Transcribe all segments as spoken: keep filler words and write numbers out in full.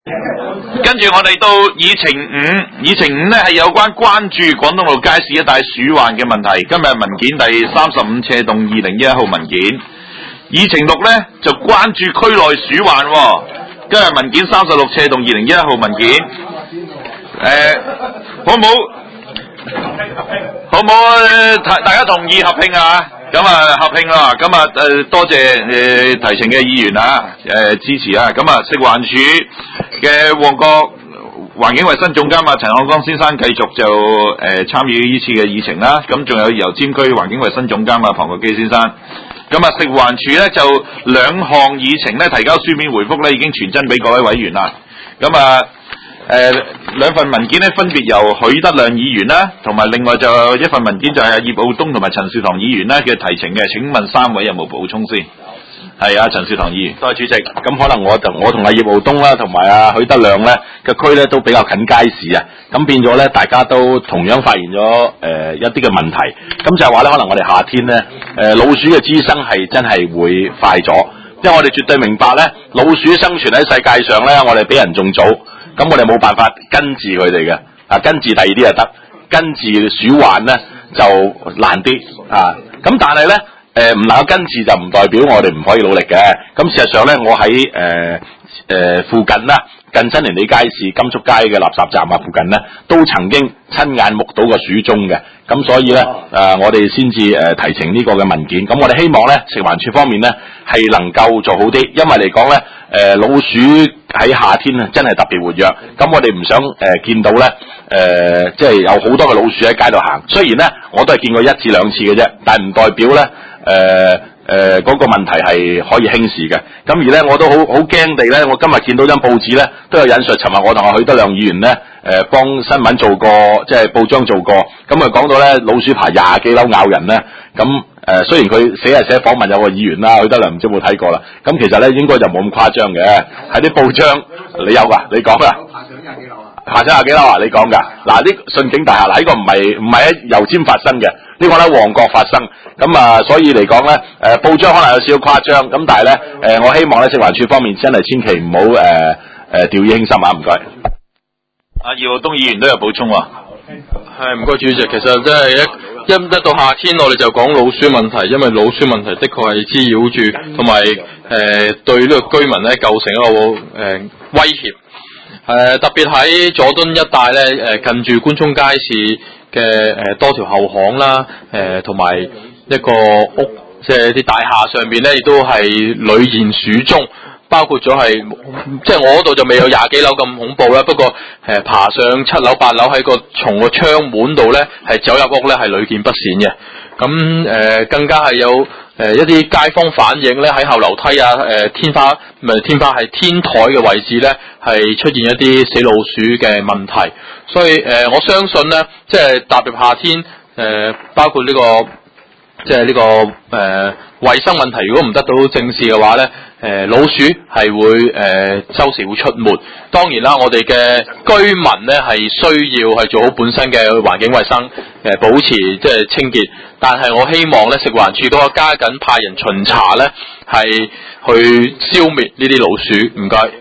跟住我哋到議程五，議程五呢係有關關注廣東路街市一帶鼠患嘅問題。今日文件第三十五斜動二零一一號文件。議程六呢就關注區內鼠患、哦。今日文件三十六斜動二零一一號文件。誒、呃，好唔好？好唔好？大家同意合併啊？咁啊合併啦，咁啊誒多謝誒、呃、提呈嘅議員啊，誒、呃、支持啊，咁啊食環署嘅旺角環境衛生總監啊陳漢江先生繼續就誒、呃、參與呢次嘅議程啦，咁仲有油尖區環境衛生總監啊龐國基先生，咁啊食環署咧就兩項議程咧提交書面回覆咧已經傳真俾各位委員啦，咁啊。誒、呃、兩份文件咧分別由許德亮議員啦，同埋另外就一份文件就係葉傲東同埋陳兆棠議員咧嘅提呈嘅。請問三位有冇補充先？係啊，陳兆棠議員。 多謝主席。咁可能我就我同阿葉傲東啦，同埋阿許德亮咧嘅區咧都比較近街市啊，咁變咗咧大家都同樣發現咗誒、呃、一啲嘅問題。咁就係話咧，可能我哋夏天咧誒、呃、老鼠嘅滋生係真係會快咗，因為我哋絕對明白咧老鼠生存喺世界上咧，我哋比人仲早。咁我哋冇辦法根治佢哋嘅，啊根治第二啲就得，根治鼠患咧就難啲啊。咁但係咧，誒、呃、唔能夠根治就唔代表我哋唔可以努力嘅。咁事實上咧，我喺誒誒附近啦，近新年里街市、甘肅街嘅垃圾站啊附近咧，都曾經親眼目睹過鼠蹤嘅。咁所以咧，誒、呃、我哋先至誒提呈呢個嘅文件。咁我哋希望咧，食環署方面咧係能夠做好啲，因為嚟講咧，誒、呃、老鼠喺夏天啊真係特別活躍。咁我哋唔想誒、呃、見到咧，誒即係有好多嘅老鼠喺街度行。雖然咧我都係見過一至兩次嘅啫，但係唔代表咧，誒、呃。誒、呃，嗰、那個問題係可以輕視嘅。咁而咧，我都好好驚地咧，我今日見到張報紙咧，都有引述。尋日我同阿許德亮議員咧，誒、呃，幫新聞做過，即係報章做過。咁啊，講到咧老鼠爬廿幾樓咬人咧。咁誒、呃，雖然佢寫係寫訪問有個議員啦，許德亮唔知有冇睇過啦。咁其實咧，應該就冇咁誇張嘅。喺啲報章，你有噶？你講噶？爬上廿幾樓啊？爬上廿幾樓啊？你講噶？嗱，呢順景大廈嗱，呢、這個唔係唔係喺油尖發生嘅。呢個咧旺角發生，咁啊，所以嚟講咧，誒、呃、報章可能有少少誇張，咁但係咧，誒、呃、我希望咧食環署方面真係千祈唔好誒誒掉以輕心啊，唔該。 阿葉傲東議員都有補充喎。 係唔該主席，其實真係一一一到夏天我哋就講老鼠問題，因為老鼠問題的確係滋擾住，同埋誒對呢個居民咧構成一個誒、呃、威脅。誒、呃、特別喺佐敦一帶咧，誒、呃、近住官涌街市嘅誒、呃、多條後巷啦，誒同埋一個屋，即係啲大廈上邊咧，亦都係屢現鼠蹤，包括咗係，即係我嗰度就未有廿幾樓咁恐怖啦。不過誒、呃、爬上七樓八樓喺個從個窗門度咧，係走入屋咧係屢見不鮮嘅。咁誒、呃、更加係有誒、呃、一啲街坊反映咧喺後樓梯啊，誒、呃、天花唔係天花係天台嘅位置咧，係出現一啲死老鼠嘅問題。所以誒、呃，我相信咧，即係踏入夏天，誒、呃，包括呢、這個，即係呢個誒，衛、呃、生問題，如果唔得到正視嘅話咧，誒、呃，老鼠係會誒、呃，周時會出沒。當然啦，我哋嘅居民咧係需要係做好本身嘅環境衛生，誒、呃，保持即係清潔。但係我希望咧，食環署都有加緊派人巡查咧，係去消滅呢啲老鼠。唔該。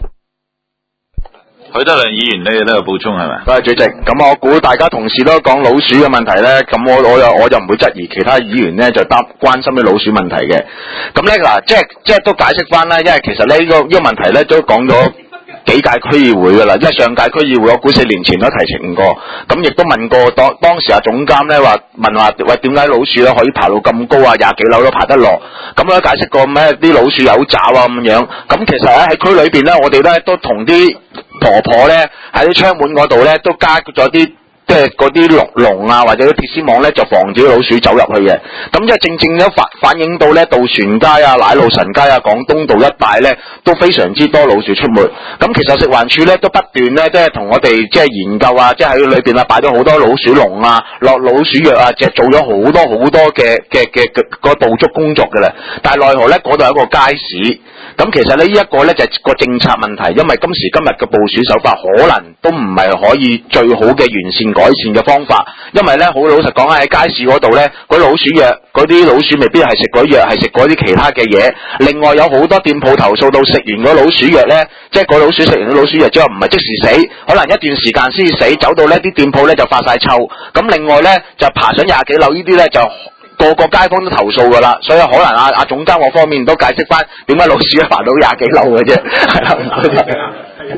許德亮議員，你哋都有補充係咪？ 多謝主席。咁我估大家同事都講老鼠嘅問題咧，咁我我又我就唔會質疑其他議員咧就答關心啲老鼠問題嘅。咁咧嗱，即係即係都解釋翻啦，因為其實呢、呢個呢、呢個問題咧都講咗幾屆區議會噶啦，因為上屆區議會我估四年前都提呈過，咁亦都問過當當時啊總監咧話問話喂，點解老鼠咧可以爬到咁高啊，廿幾樓都爬得落？咁咧解釋過咩啲老鼠有爪啊咁樣。咁其實咧喺區裏邊咧，我哋咧都同啲婆婆咧喺啲窗門嗰度咧都加咗啲即係嗰啲籠籠啊或者啲鐵絲網咧，就防止老鼠走入去嘅。咁即係正正都反反映到咧渡船街啊、奶路臣街啊、廣東道一帶咧都非常之多老鼠出沒。咁其實食環署咧都不斷咧即係同我哋即係研究啊，即係喺裏邊啊擺咗好多老鼠籠啊、落老鼠藥啊，即係做咗好多好多嘅嘅嘅個捕捉工作嘅啦。但係奈何咧嗰度有一個街市。 咁其實呢一個咧就係個政策問題，因為今時今日嘅捕鼠手法可能都唔係可以最好嘅完善改善嘅方法，因為咧好老實講喺街市嗰度咧，嗰老鼠藥嗰啲老鼠未必係食嗰啲藥，係食嗰啲其他嘅嘢。另外有好多店鋪投訴到食完嗰老鼠藥咧，即係個老鼠食完嗰老鼠藥之後唔係即時死，可能一段時間先至死，走到呢啲店鋪咧就發晒臭。咁另外咧就爬上廿幾樓呢啲咧就個個街坊都投訴噶啦，所以可能阿、啊、阿總監我方面都解釋翻點解老鼠爬到廿幾樓嘅啫，係啦。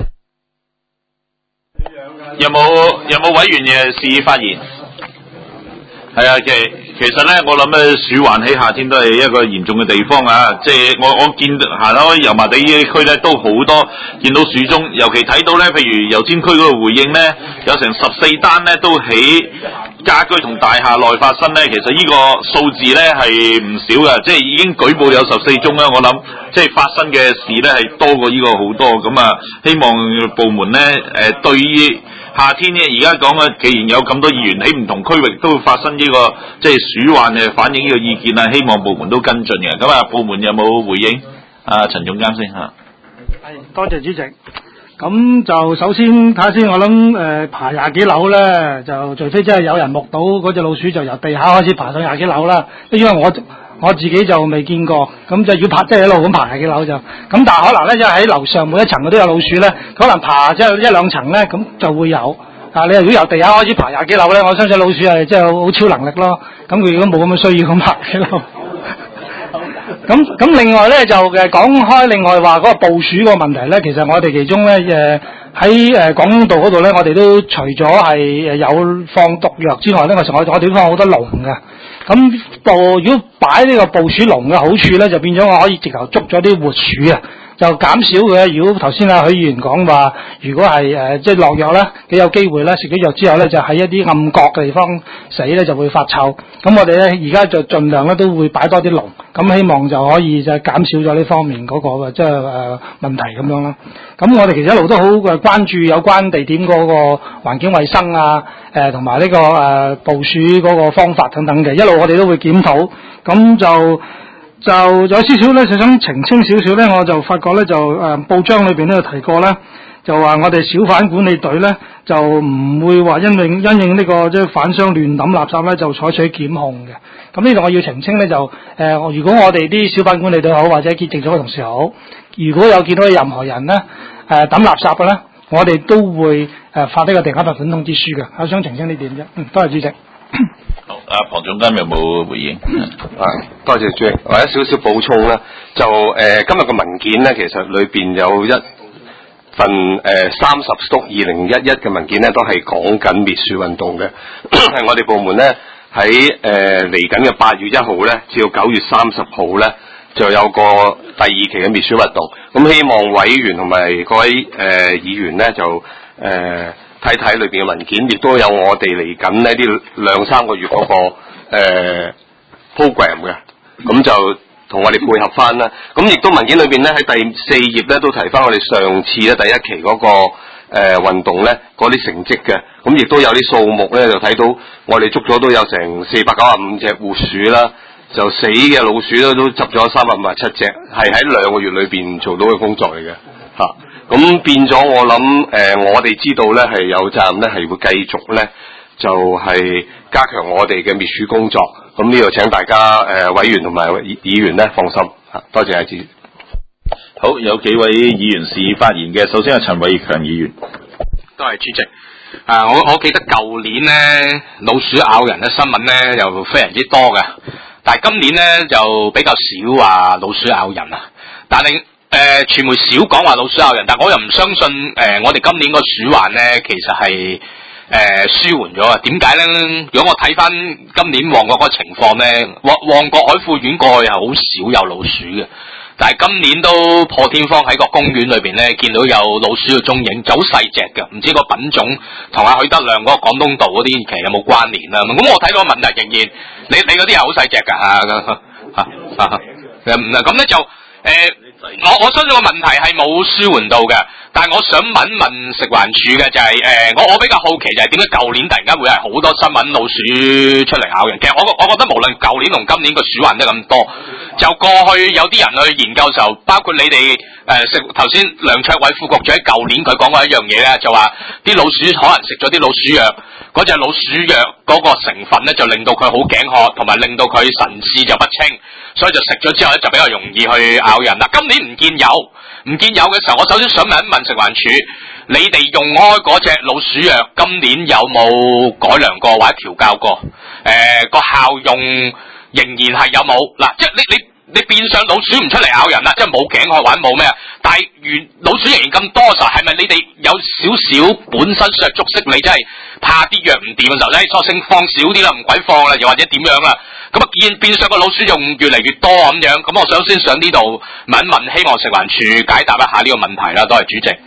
有冇有冇委員嘅示意發言？係啊，其實其實咧，我諗咧，鼠患喺夏天都係一個嚴重嘅地方啊！即係我我見行開油麻地呢區咧，都好多見到鼠蹤，尤其睇到咧，譬如油尖區嗰度回應咧，有成十四單咧都喺家居同大廈內發生咧。其實呢個數字咧係唔少嘅，即係已經舉報有十四宗啦。我諗即係發生嘅事咧係多過呢個好多，咁啊，希望部門咧誒、呃、對於夏天呢，而家講嘅，既然有咁多議員喺唔同區域都發生呢、這個即係鼠患嘅反映呢個意見啦，希望部門都跟進嘅。咁啊，部門有冇回應？啊，陳總監先嚇。 係，多謝主席。咁就首先睇下先，我諗誒、呃、爬廿幾樓咧，就除非真係有人目睹嗰隻老鼠就由地下開始爬上廿幾樓啦。因為我我自己就未見過，咁就要爬即係、就是、一路咁爬廿幾樓就。咁但係可能咧，因為喺樓上每一層都有老鼠咧，可能爬即係一兩層咧，咁就會有。啊，你如果由地下開始爬廿幾樓咧，我相信老鼠係即係好超能力咯。咁佢如果冇咁嘅需要咁爬幾樓。咁咁另外咧就誒講開，另外話嗰個捕鼠個問題咧，其實我哋其中咧誒喺誒廣東道嗰度咧，我哋都除咗係誒有放毒藥之外咧，我我我哋都放好多籠嘅。咁捕如果擺呢個捕鼠籠嘅好處咧，就變咗我可以直頭捉咗啲活鼠啊，就減少嘅。如果頭先阿許議員講話，如果係誒即係落藥咧，幾有機會咧食咗藥之後咧，就喺一啲暗角嘅地方死咧，就會發臭。咁我哋咧而家就盡量咧都會擺多啲籠，咁希望就可以就減少咗呢方面嗰、那個即係誒問題咁樣啦。咁我哋其實一路都好誒關注有關地點嗰個環境衛生啊，誒同埋呢個誒捕鼠嗰個方法等等嘅，一路我哋都會檢討。咁就就有少少咧，就想澄清少少咧，我就發覺咧就誒、呃、報章裏邊都有提過咧，就話我哋小販管理隊咧就唔會話因應因應呢、這個即係販商亂抌垃圾咧就採取檢控嘅。咁呢度我要澄清咧就誒、呃，如果我哋啲小販管理隊好或者潔淨組嘅同事好，如果有見到任何人咧誒抌垃圾嘅咧，我哋都會誒、呃、發呢個定額罰款通知書嘅。我想澄清呢點啫。嗯，多謝主席。 好，阿龐總監有冇回應？ 啊，多謝主席。或者少少補充啦，就誒、呃、今日嘅文件咧，其實裏邊有一份誒三十篤二零一一嘅文件咧，都係講緊滅鼠運動嘅。係我哋部門咧喺誒嚟緊嘅八月一號咧，至到九月三十號咧，就有個第二期嘅滅鼠運動。咁希望委員同埋各位誒、呃、議員咧，就誒。呃睇睇裏邊嘅文件，亦都有我哋嚟緊呢啲兩三個月嗰、那個誒、呃、program 嘅，咁就同我哋配合翻啦。咁亦都文件裏邊咧喺第四頁咧都提翻我哋上次咧第一期嗰、那個誒、呃、運動咧嗰啲成績嘅，咁亦都有啲數目咧就睇到我哋捉咗都有成四百九十五隻活鼠啦，就死嘅老鼠咧都執咗三百五十七隻，係喺兩個月裏邊做到嘅工作嚟嘅嚇。啊咁變咗，我諗誒、呃，我哋知道咧係有責任咧，係會繼續咧，就係、是、加強我哋嘅滅鼠工作。咁呢度請大家誒、呃、委員同埋議議員咧放心嚇，多謝阿主席。 好，有幾位議員示意發言嘅，首先係陳偉強議員。 多謝主席。誒、呃，我我記得舊年咧老鼠咬人嘅新聞咧又非常之多嘅，但係今年咧就比較少話老鼠咬人啊，但係。誒、呃，傳媒少講話老鼠咬人，但我又唔相信誒、呃，我哋今年個鼠患咧，其實係誒、呃、舒緩咗啊？點解咧？如果我睇翻今年旺角嗰個情況咧，旺旺角海富苑過去係好少有老鼠嘅，但係今年都破天荒喺個公園裏邊咧見到有老鼠嘅蹤影，就好細隻嘅，唔知個品種同阿許德亮嗰個廣東道嗰啲其實有冇關聯啦？咁我睇到個問題仍然，你你嗰啲係好細隻噶吓吓吓，咁咧就誒。 我我相信個問題係冇舒緩到嘅，但係我想問問食環署嘅就係、是、誒、呃，我我比較好奇就係點解舊年突然間會係好多新聞老鼠出嚟咬人？其實我我覺得無論舊年同今年個鼠患都咁多，就過去有啲人去研究嘅時候，包括你哋誒食頭先梁卓偉副局長喺舊年佢講過一樣嘢咧，就話啲老鼠可能食咗啲老鼠藥，嗰隻老鼠藥嗰個成分咧就令到佢好頸渴，同埋令到佢神志就不清。所以就食咗之後咧，就比較容易去咬人啦。今年唔見有，唔見有嘅時候，我首先想問一問食環署，你哋用開嗰隻老鼠藥，今年有冇改良過或者調教過？誒、呃，個效用仍然係有冇？嗱，即係你你你變相老鼠唔出嚟咬人啦，即係冇頸渴或者冇咩啊？但係原老鼠仍然咁多嘅時候，係咪你哋有少少本身削足適你，真係怕啲藥唔掂嘅時候咧，索性放少啲啦，唔鬼放啦，又或者點樣啦？咁啊，變變相個老鼠仲越嚟越多咁樣，咁我想先上呢度問一問，希望食環署解答一下呢個問題啦。多謝主席。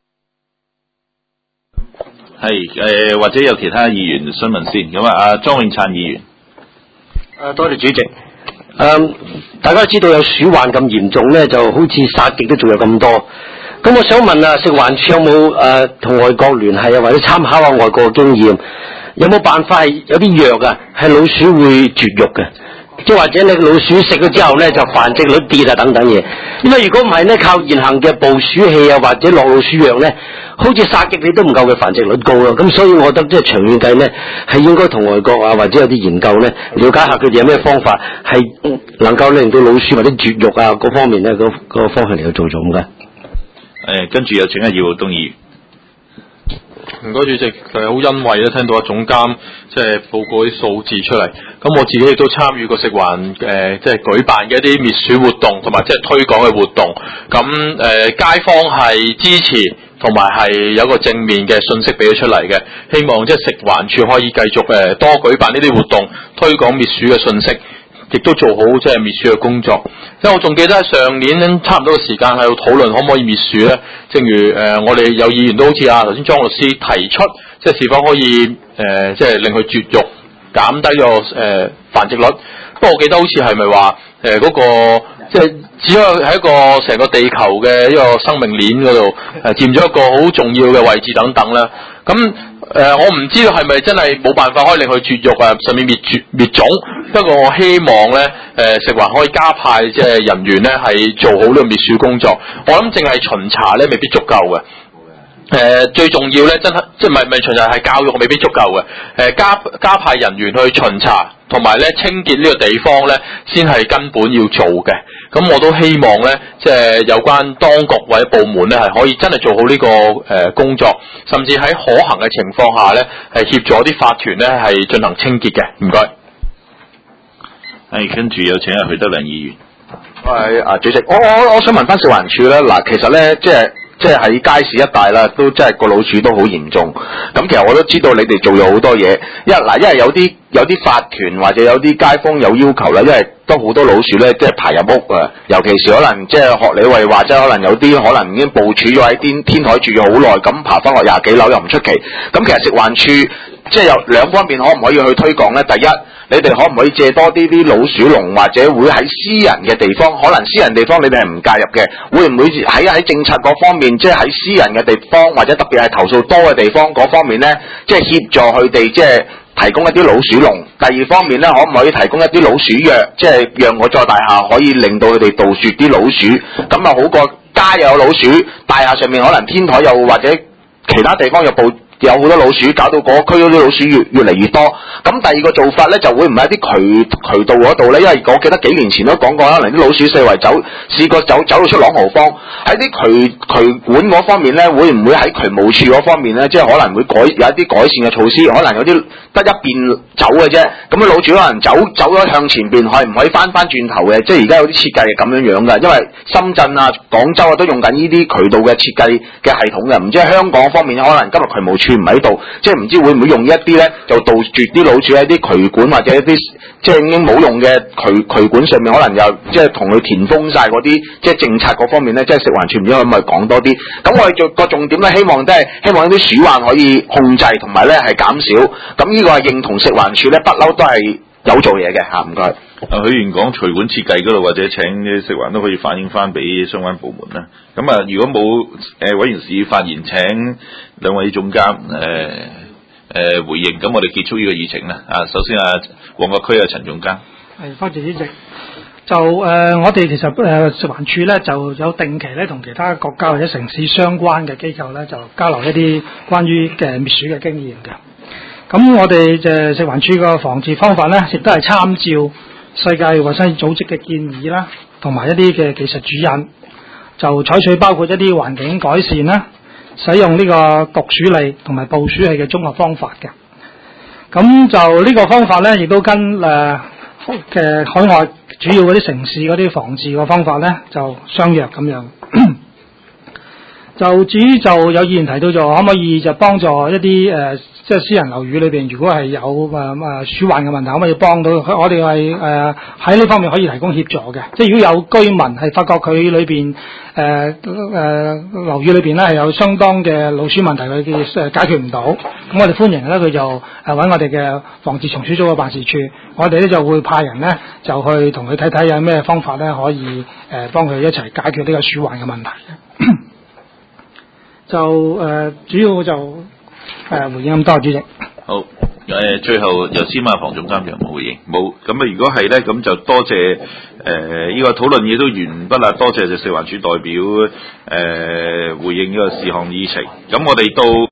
係誒、呃，或者有其他議員詢問先。咁啊，阿莊永燦議員。 誒，多謝主席。誒、嗯，大家知道有鼠患咁嚴重咧，就好似殺極都仲有咁多。咁我想問啊，食環署有冇誒同外國聯繫啊，或者參考下外國嘅經驗？有冇辦法係有啲藥啊，係老鼠會絕育嘅，即係或者你老鼠食咗之後咧就繁殖率跌啊等等嘢。因為如果唔係咧，靠現行嘅捕鼠器啊或者落老鼠藥咧，好似殺極你都唔夠佢繁殖率高咯。咁所以我覺得即係長遠計咧，係應該同外國啊或者有啲研究咧，了解下佢哋有咩方法係能夠令到老鼠或者絕育啊嗰方面咧嗰嗰個方向嚟去做咗咁嘅。 誒，跟住有請阿姚浩東議員。 唔該主席，係好欣慰咧，聽到阿總監即係報告啲數字出嚟。咁我自己亦都參與過食環誒，即係舉辦嘅一啲滅鼠活動，同埋即係推廣嘅活動。咁誒、呃，街坊係支持，同埋係有個正面嘅信息俾咗出嚟嘅。希望即係食環署可以繼續誒多舉辦呢啲活動，推廣滅鼠嘅信息。亦都做好即係滅鼠嘅工作，因為我仲記得喺上年差唔多嘅時間喺度討論可唔可以滅鼠咧。正如誒、呃、我哋有議員都好似啊頭先莊律師提出，即係是否可以誒、呃、即係令佢絕育，減低個誒、呃、繁殖率。不過我記得好似係咪話誒嗰個即係只可以喺一個成個地球嘅一個生命鏈嗰度誒佔咗一個好重要嘅位置等等啦。咁誒、呃，我唔知道係咪真係冇辦法可以令佢絕育啊，甚至滅絕滅種。不過我希望咧，誒、呃、食環可以加派即係人員咧，係做好呢個滅鼠工作。我諗淨係巡查咧，未必足夠嘅。誒、呃，最重要咧，真係即係唔係唔係巡查，係教育未必足夠嘅。誒、呃，加加派人員去巡查，同埋咧清潔呢個地方咧，先係根本要做嘅。咁我都希望咧，即係有關當局或者部門咧，係可以真係做好呢、這個誒、呃、工作，甚至喺可行嘅情況下咧，係協助啲法團咧係進行清潔嘅。唔該。 係跟住有請阿許德良議員。 係啊，主席，我我我想問翻食環署咧，嗱，其實咧即係。即係喺街市一帶啦，都即係個老鼠都好嚴重。咁其實我都知道你哋做咗好多嘢，因為嗱，因為有啲有啲法團或者有啲街坊有要求啦，因為都好多老鼠咧，即係爬入屋啊。尤其是可能即係學你話話，即係可能有啲可能已經部署咗喺天天台住咗好耐，咁爬翻落廿幾樓又唔出奇。咁其實食環署即係有兩方面，可唔可以去推廣咧？第一，你哋可唔可以借多啲啲老鼠籠，或者會喺私人嘅地方，可能私人地方你哋係唔介入嘅，會唔會喺喺政策嗰方面，即係喺私人嘅地方，或者特別係投訴多嘅地方嗰方面咧，即係協助佢哋即係提供一啲老鼠籠。第二方面咧，可唔可以提供一啲老鼠藥，即係讓我座大廈可以令到佢哋杜絕啲老鼠，咁啊好過街又有老鼠，大廈上面可能天台又或者其他地方又布。有好多老鼠，搞到嗰區嗰啲老鼠越越嚟越多。咁第二個做法咧，就會唔係喺啲渠渠道嗰度咧？因為我記得幾年前都講過，可能啲老鼠四圍走，試過走走到出朗豪坊。喺啲渠渠管嗰方面咧，會唔會喺渠務處嗰方面咧，即係可能會改有一啲改善嘅措施？可能有啲得一邊走嘅啫，咁啲老鼠可能走走咗向前邊，可唔可以翻翻轉頭嘅？即係而家有啲設計係咁樣樣嘅，因為深圳啊、廣州啊都用緊呢啲渠道嘅設計嘅系統嘅。唔知喺香港方面可能今日渠務處唔喺度，即係唔知會唔會用一啲咧，就杜絕啲老鼠喺啲渠管或者一啲即係已經冇用嘅渠渠管上面，可能又即係同佢填封晒嗰啲，即係政策嗰方面咧，即係食環署唔知可唔可以講多啲？咁我哋做個重點咧，希望都係希望啲鼠患可以控制，同埋咧係減少。咁呢個係認同食環署咧，不嬲都係有做嘢嘅嚇。唔該。 啊，許願講渠管設計嗰度或者請啲食環都可以反映翻俾相關部門啦。咁啊，如果冇誒、呃、委員示意發言，請兩位總監誒誒回應。咁我哋結束呢個議程啦。啊，首先啊，旺角區啊陳總監。 係，多謝主席。就誒、呃，我哋其實誒、呃、食環署咧就有定期咧同其他國家或者城市相關嘅機構咧就交流一啲關於嘅滅鼠嘅經驗嘅。咁我哋嘅食環署個防治方法咧，亦都係參照世界衛生組織嘅建議啦，同埋一啲嘅技術指引，就採取包括一啲環境改善啦，使用呢個毒鼠利同埋捕鼠器嘅綜合方法嘅。咁就呢個方法咧，亦都跟誒嘅、呃、海外主要嗰啲城市嗰啲防治嘅方法咧，就相若咁樣。就至於就有議員提到咗，可唔可以就幫助一啲誒、呃，即係私人樓宇裏邊，如果係有誒誒、呃、鼠患嘅問題，可唔可以幫到佢？我哋係誒喺呢方面可以提供協助嘅。即係如果有居民係發覺佢裏邊誒誒樓宇裏邊咧係有相當嘅老鼠問題，佢嘅誒解決唔到，咁我哋歡迎咧佢就誒揾我哋嘅防治蟲鼠組嘅辦事處，我哋咧就會派人咧就去同佢睇睇有咩方法咧可以誒幫佢一齊解決呢個鼠患嘅問題。就誒、呃、主要就誒、呃、回應咁多，主席。 好，誒、呃、最後由司馬房總監有冇回應？冇。咁啊，如果係咧，咁就多謝誒呢、呃這個討論嘢都完畢啦。多謝就食環署代表誒、呃、回應呢個事項議程。咁我哋到。